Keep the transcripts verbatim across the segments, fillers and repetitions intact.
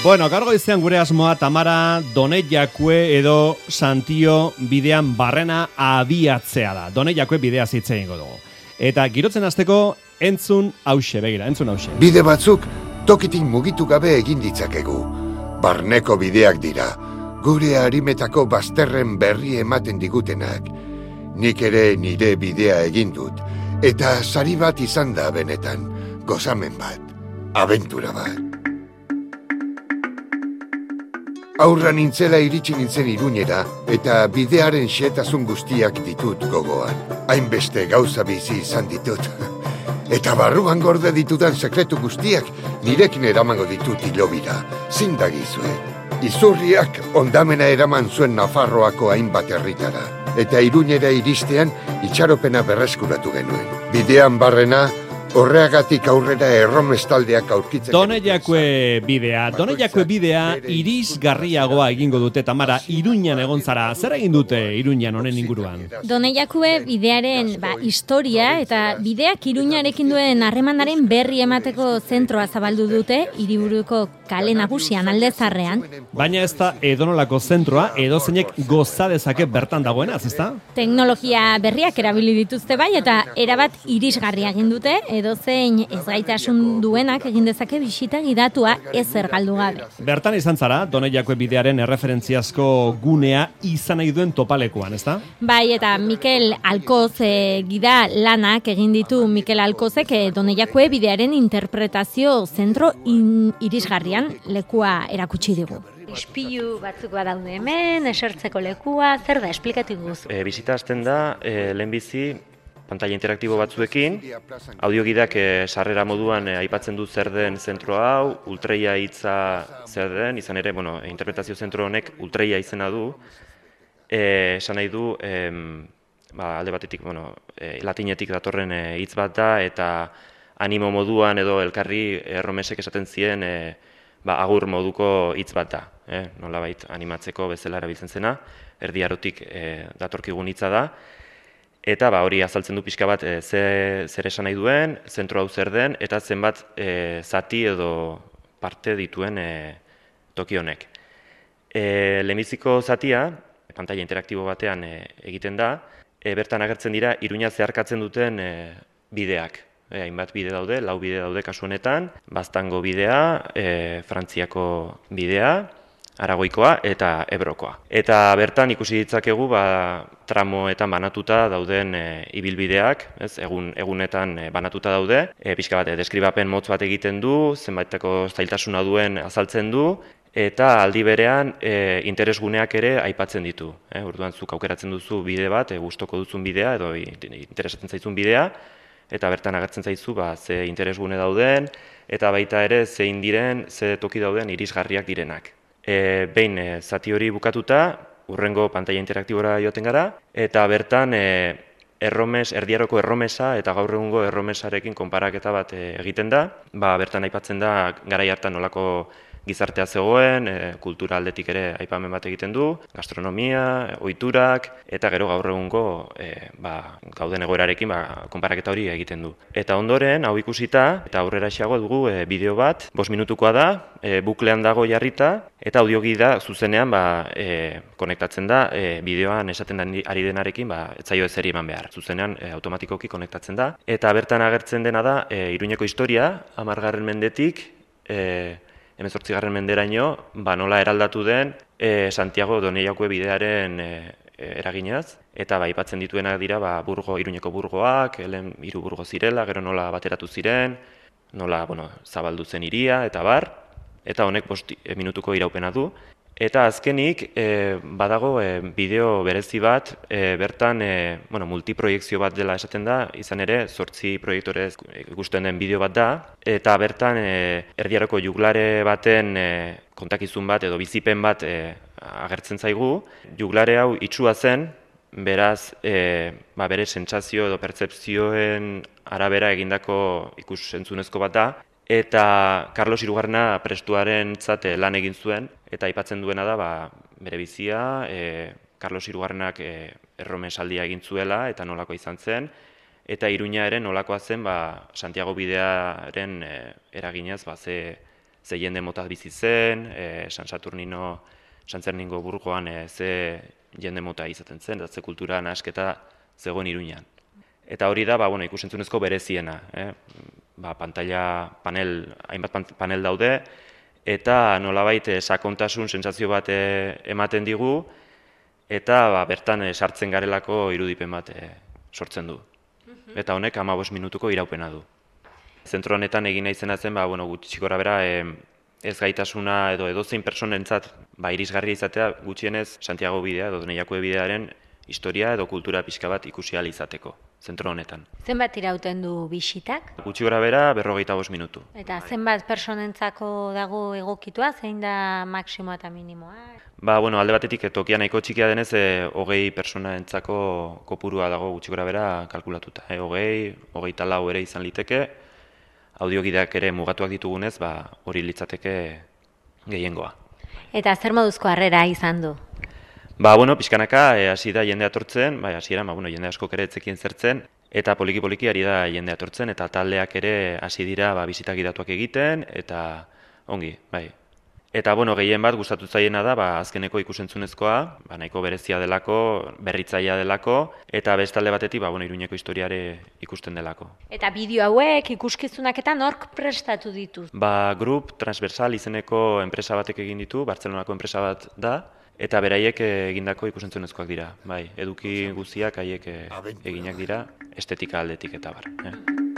Bueno, gaur goizean gure asmoa Tamara Doneiakue edo Santio bidean barrena abiatzea da. Doneiakue bidea hitz egingo dugu. Eta girotzen hasteko entzun hauxe, begira, entzun hauxe. Bide batzuk tokitik mugitu gabe egin ditzakegu. Barneko bideak dira, gure harimetako bazterren berri ematen digutenak. Nik ere nire bidea egin dut, eta sari bat izan da benetan, gozamen bat, abentura bat. Aurra nintzela iritsi nintzen Iruñera, eta bidearen xehetasun guztiak ditut gogoan. Hainbeste gauza bizi izan ditut. Eta barruan gorde ditudan sekretu guztiak nirekin eramango ditut hilobira. Zindagizue. Izurriak ondamena eraman zuen Nafarroako hainbat herritara. Eta Iruñera iristean itxaropena berreskuratu genuen. Bidean barrena, horreagatik aurrera erromestaldeak aurkitzen. Doneiakue bidea. Doneiakue bidea irisgarriagoa egingo dute, Tamara. Iruñan egon zara. Zer egin dute Iruñan honen inguruan? Doneiakue bidearen ba, historia eta bideak Iruñarekin duen harremanaren berri emateko zentroa zabaldu dute hiriburuko kale nagusian Aldezarrean. Baina ez da edonolako zentroa, edozeinek goza dezake bertan dagoenaz, ezta? Teknologia berriak erabili dituzte bai eta erabat irisgarria egin dute. Edozein ezgaitasun duenak egin dezake bisita gidatua ezer galdu gabe. Bertan izan zara, Doneiakue bidearen erreferentziazko gunea izan nahi duen topalekuan, ezta? Bai, eta Mikel Alkoz e, gida lanak egin ditu Mikel Alkozek e, Doneiakue bidearen interpretazio zentro in, irisgarrian lekua erakutsi digu. Ispilu batzuk badaude hemen, esertzeko lekua, zer da, esplikatu guzu. E, bizita hasten da, e, lehenbizi, pantalla interaktibo batzuekin, audiogidak e, sarrera moduan e, aipatzen du zer den zentro hau, ultreia hitza zer den, izan ere, bueno, interpretazio zentro honek ultreia izena du, e, esan nahi du, e, ba, alde batetik, bueno, e, latinetik datorren hitz e, bat da, eta animo moduan edo elkarri erromesek esaten zien, e, ba, agur moduko hitz bat da, e, nolabait animatzeko bezala erabiltzen zena, erdi arotik e, datorkigun hitza da. Eta ba, hori azaltzen du pixka bat e, ze, zer esan nahi duen, zentro hau zer den, eta zenbat e, zati edo parte dituen e, toki honek. E, lehenbiziko zatia, pantalla interaktibo batean e, egiten da, e, bertan agertzen dira Iruña zeharkatzen duten e, bideak. E, hainbat bide daude, lau bide daude kasu honetan, Baztango bidea, e, Frantziako bidea, Aragoikoa eta Ebrokoa. Eta bertan ikusi ditzakegu ba, tramoetan banatuta dauden e, ibilbideak, ez, egun, egunetan e, banatuta daude. E, pixka bat, e, deskribapen motz bat egiten du, zenbaiteko zailtasuna duen azaltzen du, eta aldi berean e, interesguneak ere aipatzen ditu. E, orduan zuk aukeratzen duzu bide bat, e, gustoko duzun bidea edo interesatzen zaizun bidea, eta bertan agertzen zaizu ba, ze interesgune dauden, eta baita ere zein diren, ze toki dauden irisgarriak direnak. E, behin e, zati hori bukatuta, urrengo pantalla interaktibora joaten gara, eta bertan e, erromes, erdiaroko erromesa eta gaur egungo erromesarekin konparaketa bat e, egiten da. Ba, bertan aipatzen da garai hartan nolako gizartea zegoen, e, kultura aldetik ere aipamen bat egiten du, gastronomia, ohiturak eta gero gaur egungo e, ba, gauden egoerarekin ba, konparaketa hori egiten du. Eta ondoren, hau ikusita, eta aurrera xago dugu e, bideo bat, bost minutukoa da, e, buklean dago jarrita, eta audiogida zuzenean ba, e, konektatzen da, e, bideoan esaten ari denarekin ba, ez zaio ezeri eman behar. Zuzenean e, automatikoki konektatzen da. Eta bertan agertzen dena da, e, Iruñeko historia, hamargarren mendetik, e, hemezortzigarren menderaino, ba, nola eraldatu den e, Santiago Doneiakue bidearen e, eraginaz, eta ba, aipatzen dituenak dira ba, burgo, Iruñeko burgoak, helen hiru burgo zirela, gero nola bateratu ziren, nola bueno, zabaldu zen hiria, eta bar, eta honek bost minutuko iraupena du. Eta azkenik, e, badago e, bideo berezi bat, e, bertan e, bueno, multiproiekzio bat dela esaten da, izan ere, zortzi proiektorez ikusten den bideo bat da, eta bertan e, erdiaroko juglare baten e, kontakizun bat edo bizipen bat e, agertzen zaigu. Juglare hau itsua zen, beraz, e, ba, bere sentsazio edo pertzepzioen arabera egindako ikus-entzunezko bat da, eta Carlos hirugarrena prestuaren zate lan egin zuen, eta aipatzen duena da ba, bere bizia, e, Carlos hirugarrenak e, erromesaldia egin zuela eta nolako izan zen, eta Iruña ere nolakoa zen ba, Santiago bidearen e, eraginez ba, ze, ze jende mota bizi zen, e, San Saturnino, San Zerningo burgoan e, ze jende mota izaten zen, eta ze kultura nahasketa zegoen Iruñean. Eta hori da, ba, bueno, ikusentzunezko bereziena. Eh? Ba, pantalla, panel, hainbat panel daude, eta nolabait sakontasun sentsazio bat e, ematen digu, eta ba, bertan e, sartzen garelako irudipen bat e, sortzen du. Eta honek hamabost minutuko iraupena du. Zentro honetan egin nahi zena zen, ba, bueno, gutxi gora bera, e, ez gaitasuna edo edozein personentzat ba, irisgarria izatea gutxienez Santiago bidea edo Doneiakue bidearen historia edo kultura pixka bat ikusi ahal izateko, zentro honetan. Zenbat irauten du bisitak? Gutxi gora bera, berrogeita bost minutu. Eta zenbat personentzako dago egokitua, zein da maksimoa eta minimoa? Ba, bueno, alde batetik tokia nahiko txikia denez, e, hogei personaentzako kopurua dago gutxi gora bera kalkulatuta. E, hogei, hogeita lau ere izan liteke, audiogideak ere mugatuak ditugunez, ba, hori litzateke gehiengoa. Eta zer moduzko harrera izan du? Ba, bueno, pixkanaka hasi da jende atortzen, bai, hasieran, ba, bueno, jende askok ere etzekien zertzen, eta poliki-poliki ari da jende atortzen, eta taldeak ere hasi dira ba, bizitak gidatuak egiten, eta ongi, bai. Eta, bueno, gehien bat gustatu zaiena da, ba, azkeneko ikusentzunezkoa, ba, nahiko berezia delako, berritzailea delako, eta bestalde batetik, ba, bueno, Iruñeko historiare ikusten delako. Eta bideo hauek ikuskizunak eta nork prestatu ditu? Ba, Grup Transversal izeneko enpresa batek egin ditu, Bartzelonako enpresa bat da, eta beraiek egindako ikusentzunezkoak dira. Bai, eduki guztiak haiek eginak dira, estetika aldetik eta bar. Eh?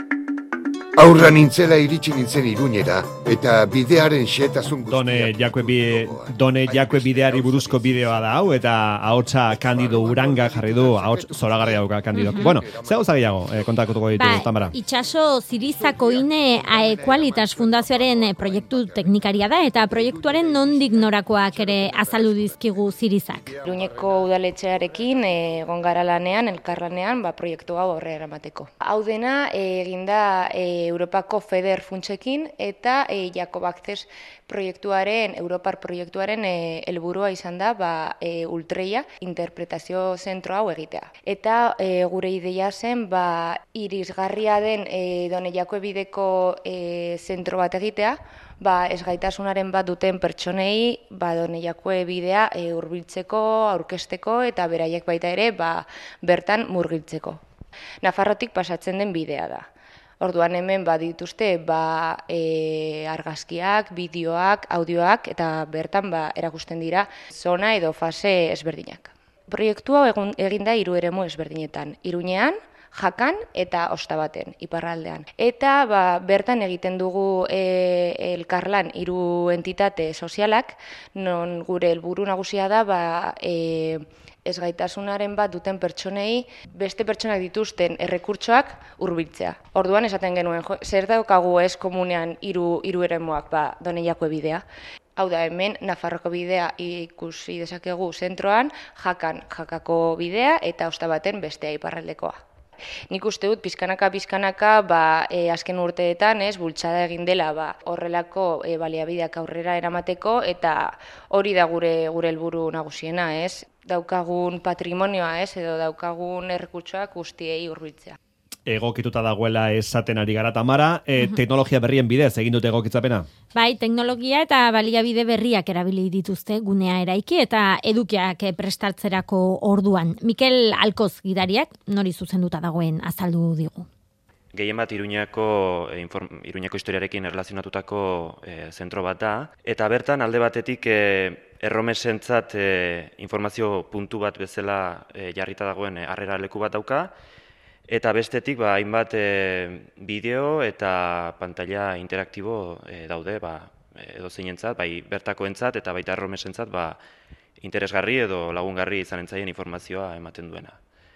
Aurra nintzela iritsi nintzen Iruñera, eta bidearen xehetasun guztiak... Done Jakue, bide, Done Jakue bideari buruzko bideoa da hau, eta ahotsa Kandido Uranga jarri du, ahots zoragarria dauka Kandido. Mm -hmm. Bueno, ze gauza gehiago eh, kontakutuko ditu, ba, Tamara? Itxaso Zirizako ine Qualitas Fundazioaren proiektu teknikaria da, eta proiektuaren nondik norakoak ere azaldu dizkigu Zirizak. Iruñeko udaletxearekin egon gara lanean, elkarlanean, ba, proiektu hau aurrera eramateko. Hau dena eginda e, Europako FEDER funtsekin eta e, Jakob Access proiektuaren, Europar proiektuaren helburua e, izan da ba, e, ultreia interpretazio zentro hau egitea. Eta e, gure ideia zen ba, irisgarria den e, Doneiakue bideko e, zentro bat egitea, ba, ezgaitasunaren bat duten pertsonei ba, Doneiakue bidea e, hurbiltzeko, aurkezteko eta beraiek baita ere ba, bertan murgiltzeko. Nafarrotik pasatzen den bidea da. Orduan hemen badituzte ba, e, argazkiak, bideoak, audioak eta bertan ba, erakusten dira zona edo fase ezberdinak. Proiektu hau egun, eginda hiru eremu ezberdinetan, Iruñean, Jakan eta Ostabaten, iparraldean. Eta ba, bertan egiten dugu e, elkarlan hiru entitate sozialak, non gure helburu nagusia da ba, e, ezgaitasunaren bat duten pertsonei beste pertsonak dituzten errekurtsoak hurbiltzea. Orduan esaten genuen, jo, zer daukagu ez komunean hiru hiru eremuak ba, Doneiakue bidea. Hau da hemen Nafarroko bidea ikusi dezakegu zentroan, Jakan Jakako bidea eta Ostabaten bestea iparraldekoa. Nik uste dut pizkanaka-pizkanaka ba, e, azken urteetan ez bultzada egin dela ba, horrelako e, baliabideak aurrera eramateko eta hori da gure gure helburu nagusiena, ez? Daukagun patrimonioa, ez, edo daukagun errekurtsoak guztiei hurbiltzea. Egokituta dagoela esaten ari gara, Tamara, e, teknologia berrien bidez egin dute egokitzapena? Bai, teknologia eta baliabide berriak erabili dituzte gunea eraiki eta edukiak prestartzerako orduan. Mikel Alkoz gidariak nori zuzenduta dagoen azaldu digu. Gehien bat Iruñako, e, Iruñako historiarekin erlazionatutako e, zentro bat da, eta bertan alde batetik e, erromesentzat e, informazio puntu bat bezala e, jarrita dagoen harrera e, leku bat dauka, eta bestetik ba, hainbat e, bideo eta pantalla interaktibo e, daude ba, edo zeinentzat, bai bertakoentzat eta baita erromesentzat ba, interesgarri edo lagungarri izanen zaien informazioa ematen duena.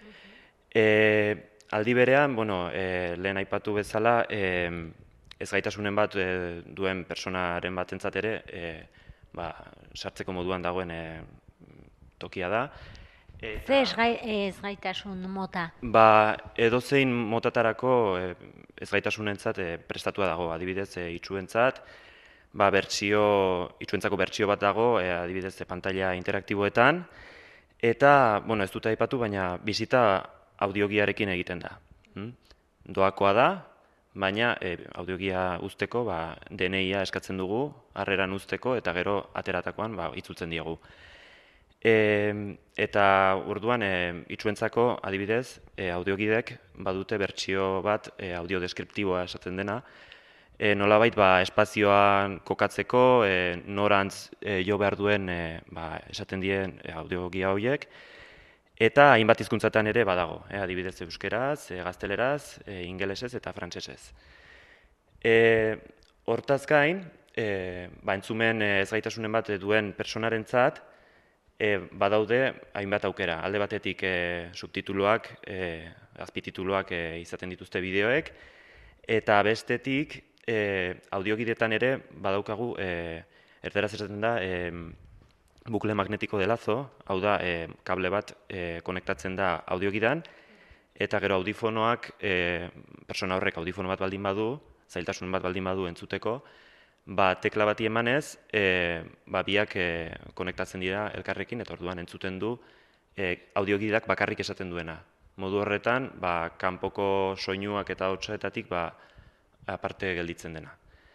E, aldi berean, bueno, e, lehen aipatu bezala, e, ezgaitasunen bat e, duen personaren batentzat ere, e, ba, sartzeko moduan dagoen e, tokia da. Ze ezgaitasun mota? Ba, edozein motatarako e, ezgaitasunentzat e, prestatua dago, adibidez e, itsuentzat, ba, bertsio, itsuentzako bertsio bat dago, e, adibidez e, pantalla interaktiboetan, eta, bueno, ez dut aipatu, baina bizita audiogiarekin egiten da. Hmm? Doakoa da, baina e, audiogia uzteko ba, D N I-a eskatzen dugu, harreran uzteko, eta gero ateratakoan ba, itzultzen diegu. E, eta urduan, e, itsuentzako, adibidez, e, audiogidek badute bertsio bat e, audiodeskriptiboa esaten dena, e, nolabait ba, espazioan kokatzeko, e, norantz e, jo behar duen e, ba, esaten dien e, audiogia horiek, eta hainbat hizkuntzatan ere badago, e, adibidez euskeraz, e, gazteleraz, e, ingelesez eta frantsesez. E, hortaz gain, e, ba, entzumen e, ezgaitasunen bat duen personarentzat, E, badaude hainbat aukera, alde batetik e, subtituluak, e, azpitituluak e, izaten dituzte bideoek, eta bestetik e, audiogidetan ere badaukagu, e, erderaz esaten da, e, bukle magnetiko de lazo, hau da, e, kable bat e, konektatzen da audiogidan, eta gero audifonoak, e, persona horrek audifono bat baldin badu, zailtasun bat baldin badu entzuteko, ba, tekla bati emanez, e, ba, biak e, konektatzen dira elkarrekin, eta orduan entzuten du e, audiogidak bakarrik esaten duena. Modu horretan, ba, kanpoko soinuak eta hotsaetatik ba, aparte gelditzen dena.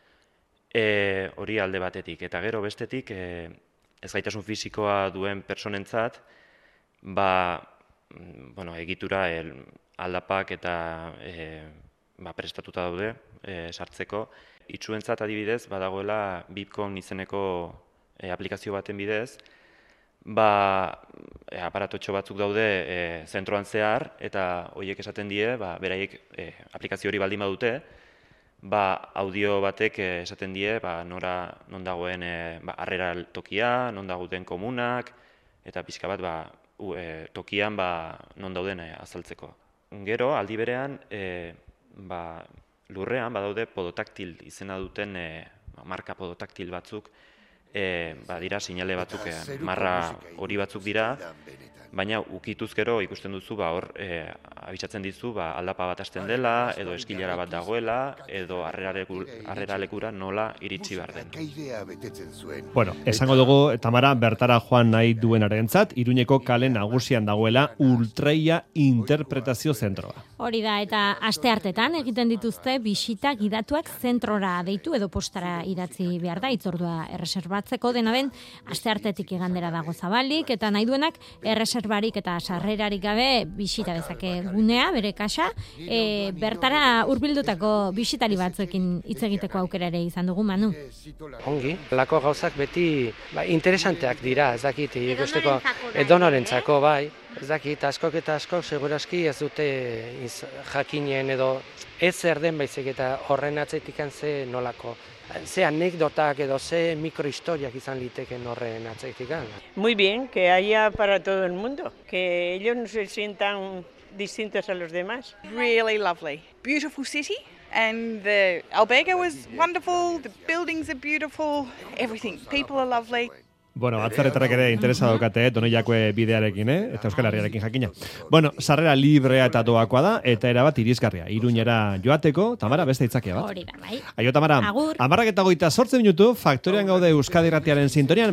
E, hori alde batetik, eta gero bestetik, e, ezgaitasun fisikoa duen personentzat, ba, bueno, egitura el, aldapak eta e, ba, prestatuta daude e, sartzeko. Itsuentzat adibidez, badagoela Bipcom izeneko e, aplikazio baten bidez, ba, e, aparatotxo batzuk daude e, zentroan zehar, eta horiek esaten die, ba, beraiek e, aplikazio hori baldin badute, ba, audio batek e, esaten die, ba, nora non dagoen e, ba, harrera tokia, non dagoen komunak, eta pixka bat ba, u, e, tokian ba, non dauden e, azaltzeko. Gero, aldi berean, e, ba, lurrean badaude podotaktil izena duten e, marka podotaktil batzuk, e, ba, dira sinale batzuk, e, marra hori batzuk dira, baina ukituz gero ikusten duzu ba, hor e, abisatzen dizu ba, aldapa bat hasten dela, edo eskilara bat dagoela, edo harrera lekura nola iritsi behar den. Bueno, esango dugu, Tamara, bertara joan nahi duenarentzat, Iruñeko kale nagusian dagoela Ultreia Interpretazio Zentroa. Hori da, eta aste hartetan egiten dituzte bisita gidatuak zentrora deitu edo postara idatzi behar da, itzordua erreserbatzeko, dena den, aste hartetik igandera dago zabalik, eta nahi duenak erreserbarik eta sarrerarik gabe bisita dezake gunea, bere kasa, e, bertara hurbildutako bisitari batzuekin hitz egiteko aukera ere izan dugu, Manu. Ongi, lako gauzak beti ba, interesanteak dira, ez dakit, ikusteko edonorentzako, bai. Ez dakit, askok eta askok seguraski ez dute iz, jakinen edo ez zer den baizik eta horren atzetik ze nolako. Ze anekdotak edo ze microhistoriak izan liteken horren atzetik. Muy bien, que haya para todo el mundo, que ellos no se sientan distintos a los demás. Really lovely. Beautiful city. And the albergue was wonderful, the buildings are beautiful, everything. People are lovely. Bueno, atzarretarak ere interesa daukate, eh? Donoiakue bidearekin, eh? Eta Euskal Herriarekin jakina. Bueno, sarrera librea eta doakoa da, eta erabat irisgarria. Iruñera joateko, Tamara, beste itzakia bat. Hori da, bai. Aio, Tamara. Agur. Amarrak eta goita sortze minutu, Faktorian gaude Euskadi Irratiaren sintonian.